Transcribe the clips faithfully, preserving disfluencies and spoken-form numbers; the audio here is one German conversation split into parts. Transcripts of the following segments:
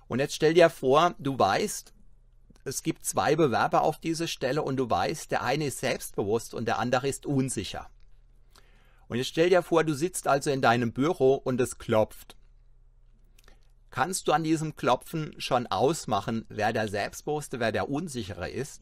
Und jetzt stell dir vor, du weißt, es gibt zwei Bewerber auf diese Stelle und du weißt, der eine ist selbstbewusst und der andere ist unsicher. Und jetzt stell dir vor, du sitzt also in deinem Büro und es klopft. Kannst du an diesem Klopfen schon ausmachen, wer der Selbstbewusste, wer der Unsichere ist?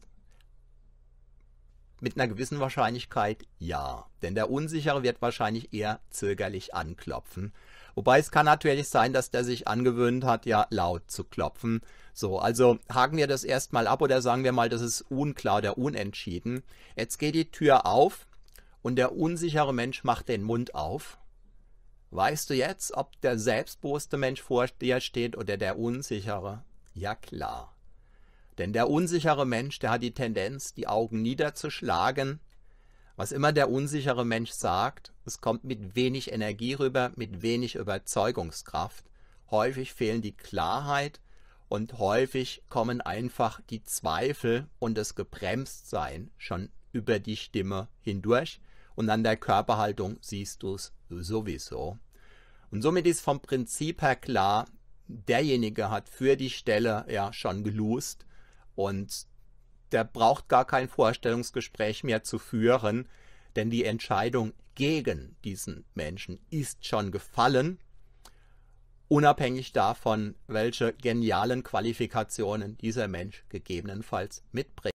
Mit einer gewissen Wahrscheinlichkeit ja, denn der Unsichere wird wahrscheinlich eher zögerlich anklopfen. Wobei es kann natürlich sein, dass der sich angewöhnt hat, ja laut zu klopfen. So, also haken wir das erstmal ab oder sagen wir mal, das ist unklar oder unentschieden. Jetzt geht die Tür auf und der unsichere Mensch macht den Mund auf. Weißt du jetzt, ob der selbstbewusste Mensch vor dir steht oder der unsichere? Ja klar. Denn der unsichere Mensch, der hat die Tendenz, die Augen niederzuschlagen. Was immer der unsichere Mensch sagt, es kommt mit wenig Energie rüber, mit wenig Überzeugungskraft. Häufig fehlen die Klarheit und häufig kommen einfach die Zweifel und das Gebremstsein schon über die Stimme hindurch. Und an der Körperhaltung siehst du es sowieso. Und somit ist vom Prinzip her klar, derjenige hat für die Stelle ja schon gelost und der braucht gar kein Vorstellungsgespräch mehr zu führen, denn die Entscheidung gegen diesen Menschen ist schon gefallen, unabhängig davon, welche genialen Qualifikationen dieser Mensch gegebenenfalls mitbringt.